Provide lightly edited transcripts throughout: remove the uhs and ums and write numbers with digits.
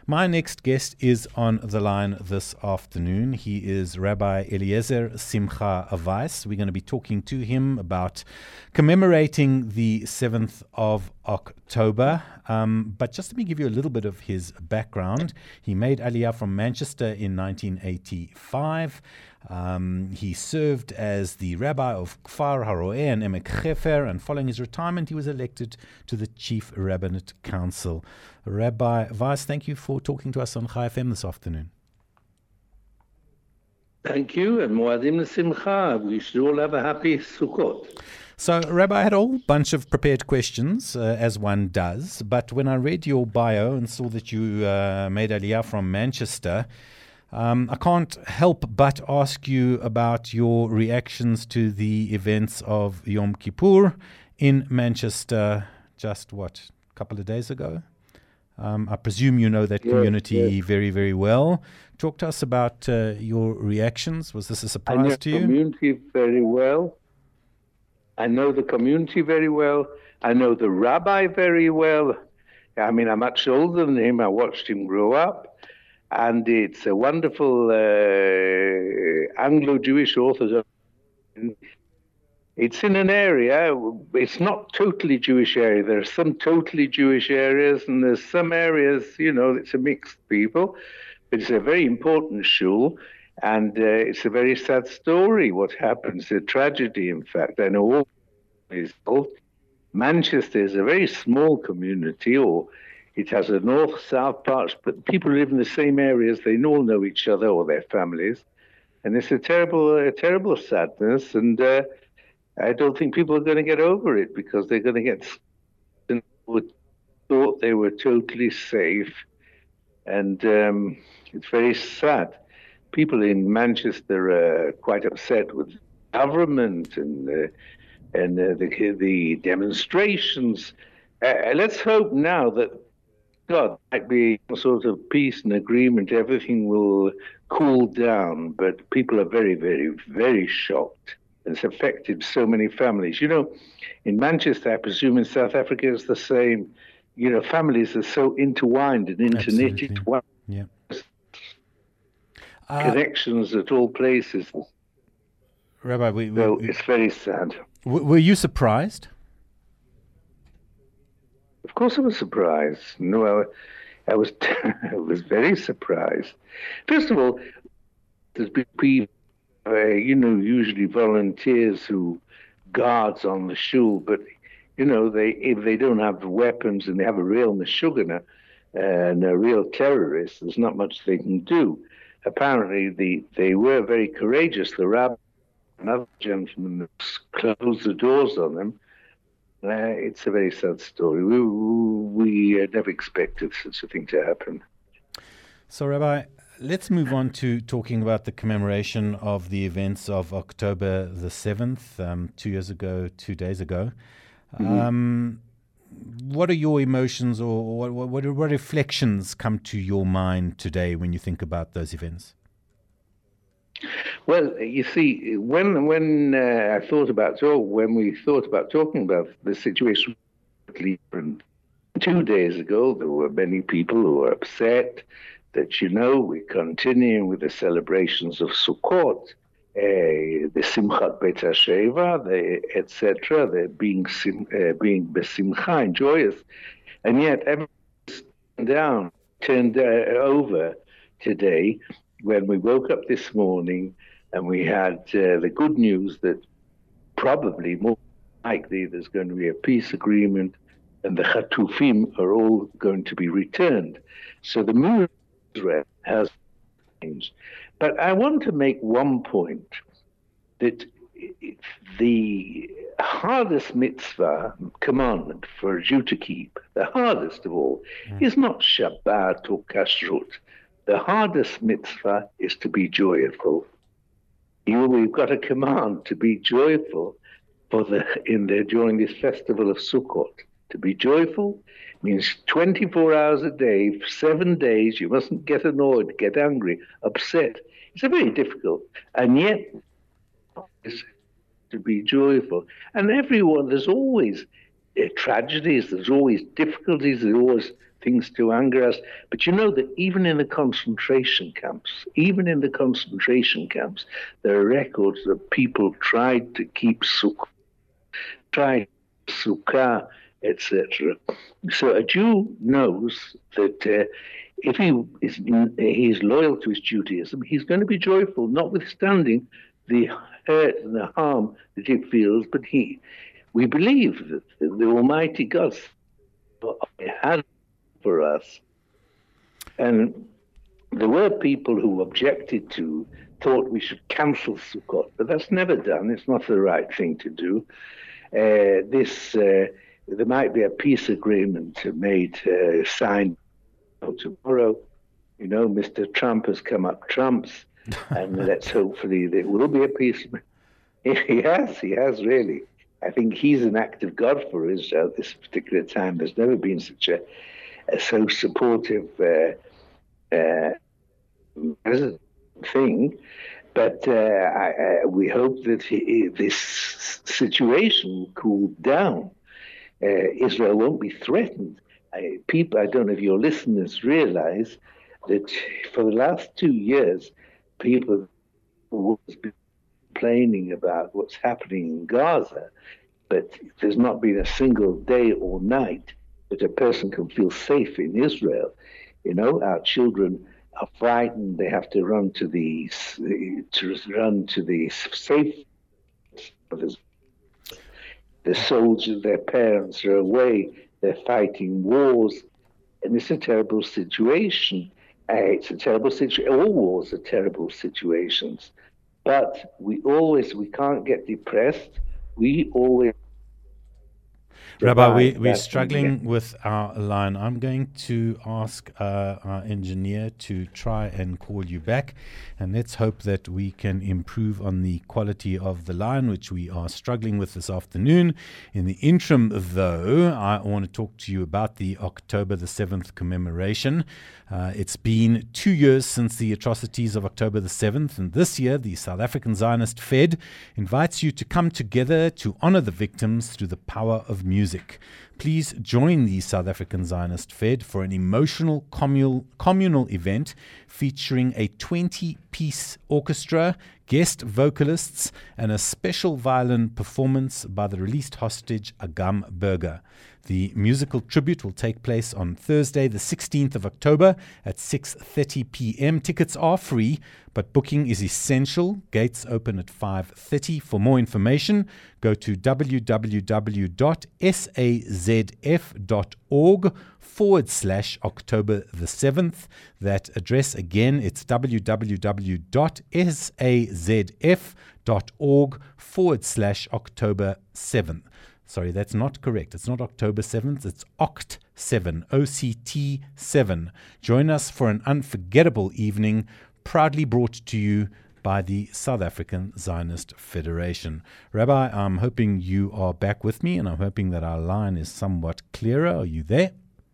My next guest is on the line this afternoon. He is Rabbi Eliezer Simcha Weiss. We're going to be talking to him about commemorating the 7th of October. But just let me give you a little bit of his background. He made Aliyah from Manchester in 1985. He served as the rabbi of Kfar Haroeh and Emek Hefer, and following his retirement, he was elected to the Chief Rabbinate Council. Rabbi Weiss, thank you for talking to us on Chai FM this afternoon. Thank you, and Moadim L'Simcha. We should all have a happy Sukkot. So, Rabbi, I had a whole bunch of prepared questions, as one does, but when I read your bio and saw that you made Aliyah from Manchester, I can't help but ask you about your reactions to the events of Yom Kippur in Manchester just, a couple of days ago? I presume you know that community very, very well. Talk to us about your reactions. Was this a surprise to you? I know the community very well. I know the community very well. I know the rabbi very well. I mean, I'm much older than him. I watched him grow up. And it's a wonderful Anglo-Jewish Orthodox. It's in an area, it's not totally Jewish area. There are some totally Jewish areas, and there's some areas, it's a mixed people. But it's a very important shul, and it's a very sad story, what happens, a tragedy, in fact. I know all is told. Manchester is a very small community, or it has a north-south part, but people who live in the same areas, they all know each other or their families. And it's a terrible sadness, and I don't think people are going to get over it, because they're going to get thought they were totally safe. And it's very sad. People in Manchester are quite upset with the government and the demonstrations. Let's hope now that God might be some sort of peace and agreement. Everything will cool down, but people are very, very, very shocked. It's affected so many families. In Manchester, I presume in South Africa it's the same. Families are so intertwined and interknitted. Yeah. Connections at all places. Rabbi, it's very sad. Were you surprised? Of course I was surprised. No, I was I was very surprised. First of all, there's been people, usually volunteers who guards on the shul, but if they don't have weapons and they have a real meshugana and a real terrorist, there's not much they can do. Apparently, they were very courageous. The rabbi and other gentlemen closed the doors on them. It's a very sad story. We never expected such a thing to happen. So, Rabbi, let's move on to talking about the commemoration of the events of October the 7th, 2 days ago. Mm-hmm. What are your emotions, or what reflections come to your mind today when you think about those events? Well, you see, when we thought about talking about the situation, 2 days ago, there were many people who were upset that, we're continuing with the celebrations of Sukkot, the Simchat Beit HaSheva, etc., the being besimcha and joyous, and yet everything turned over today when we woke up this morning and we had the good news that probably more likely there's going to be a peace agreement and the Chatufim are all going to be returned. So the mood has changed. But I want to make one point, that the hardest mitzvah, commandment for a Jew to keep, the hardest of all, is not Shabbat or Kashrut. The hardest mitzvah is to be joyful. We've got a command to be joyful during this festival of Sukkot. To be joyful means 24 hours a day, 7 days. You mustn't get annoyed, get angry, upset. It's very difficult, and yet it's to be joyful. And there's always tragedies. There's always difficulties. There's always things to anger us. But you know that even in the concentration camps, there are records that people tried to keep sukkah, etc. So a Jew knows that if he's loyal to his Judaism, he's going to be joyful, notwithstanding the hurt and the harm that he feels. But we believe that the Almighty God had for us. And there were people who thought we should cancel Sukkot, but that's never done. It's not the right thing to do. There might be a peace agreement signed tomorrow. You know, Mr. Trump has come up trumps, and let's hopefully there will be a peace. He has really. I think he's an act of God for Israel at this particular time. There's never been such a so supportive thing. But we hope that this situation will cool down. Israel won't be threatened. I don't know if your listeners realize that for the last 2 years, people have been complaining about what's happening in Gaza, but there's not been a single day or night that a person can feel safe in Israel. You know, our children are frightened. They have to run to the safe. The soldiers, their parents are away. They're fighting wars, and it's a terrible situation. It's a terrible situation. All wars are terrible situations, but we can't get depressed. We always. Rabbi, we're struggling with our line. I'm going to ask our engineer to try and call you back, and let's hope that we can improve on the quality of the line, which we are struggling with this afternoon. In the interim, though, I want to talk to you about the October the 7th commemoration. It's been 2 years since the atrocities of October the 7th, and this year the South African Zionist Fed invites you to come together to honor the victims through the power of music. Please join the South African Zionist Fed for an emotional communal event featuring a 20-piece orchestra, guest vocalists, and a special violin performance by the released hostage Agam Berger. The musical tribute will take place on Thursday, the 16th of October at 6:30 p.m. Tickets are free, but booking is essential. Gates open at 5:30. For more information, go to www.sazf.org/October the 7th. That address again, it's www.sazf.org/October 7th. Sorry, that's not correct. It's not October 7th. It's OCT7, OCT 7. Join us for an unforgettable evening, proudly brought to you by the South African Zionist Federation. Rabbi, I'm hoping you are back with me, and I'm hoping that our line is somewhat clearer. Are you there?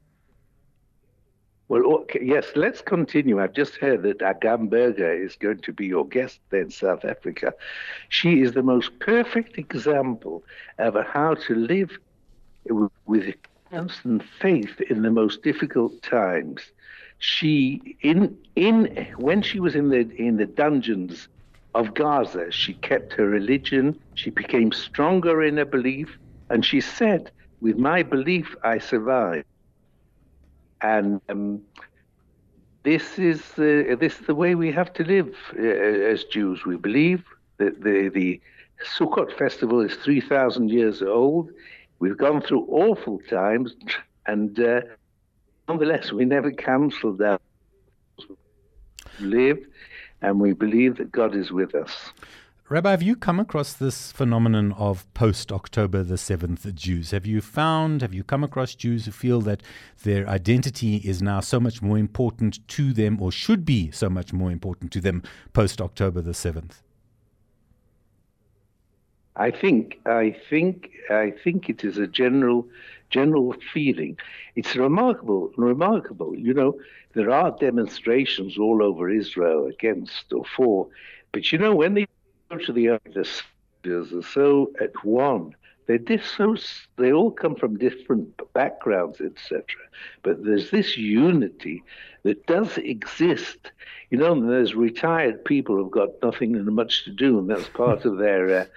Well, okay, yes, let's continue. I've just heard that Agam Berger is going to be your guest there in South Africa. She is the most perfect example of how to live with constant faith in the most difficult times. She, when she was in the dungeons of Gaza, she kept her religion. She became stronger in her belief, and she said, "With my belief, I survive." And this is the way we have to live as Jews. We believe that the Sukkot festival is 3,000 years old. We've gone through awful times, and nonetheless, we never cancel that. We live, and we believe that God is with us. Rabbi, have you come across this phenomenon of post-October the 7th Jews? Have you come across Jews who feel that their identity is now so much more important to them, or should be so much more important to them post-October the 7th? I think it is a general feeling. It's remarkable. You know, there are demonstrations all over Israel against or for, but you know, when they go to the earth, the soldiers are so at one they all come from different backgrounds, etc. But there's this unity that does exist. There's retired people who've got nothing and much to do, and that's part of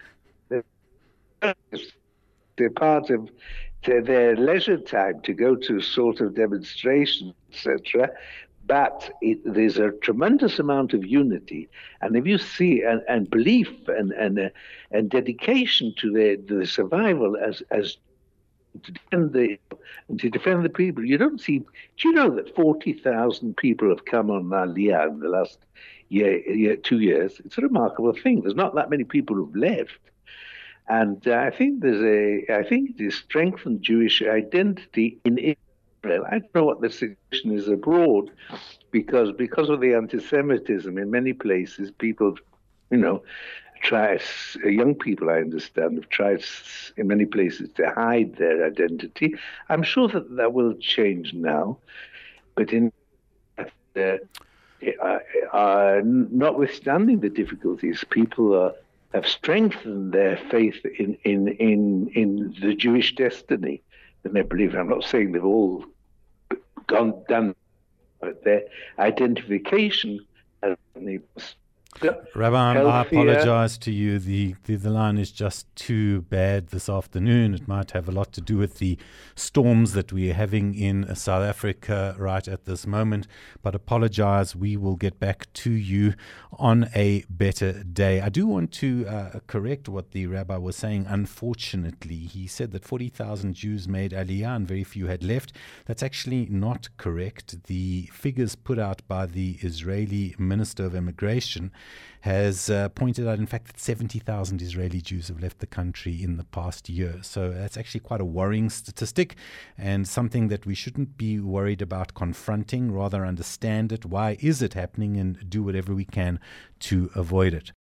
they're part of their leisure time to go to sort of demonstrations, etc. But there's a tremendous amount of unity, and if you see and belief and dedication to the survival as to defend the people. You don't see. Do you know that 40,000 people have come on Aliyah in the last 2 years? It's a remarkable thing. There's not that many people who've left. And I think it is strengthened Jewish identity in Israel. I don't know what the situation is abroad, because of the anti-Semitism in many places, people, young people, I understand, have tried in many places to hide their identity. I'm sure that will change now, but notwithstanding the difficulties, people have strengthened their faith in the Jewish destiny, and they believe. I'm not saying they've all done, but their identification as Rabbi, I apologize to you. The line is just too bad this afternoon. It might have a lot to do with the storms that we're having in South Africa right at this moment. But apologize. We will get back to you on a better day. I do want to correct what the rabbi was saying. Unfortunately, he said that 40,000 Jews made Aliyah and very few had left. That's actually not correct. The figures put out by the Israeli Minister of Immigration has pointed out, in fact, that 70,000 Israeli Jews have left the country in the past year. So that's actually quite a worrying statistic, and something that we shouldn't be worried about confronting, rather understand it. Why is it happening, and do whatever we can to avoid it.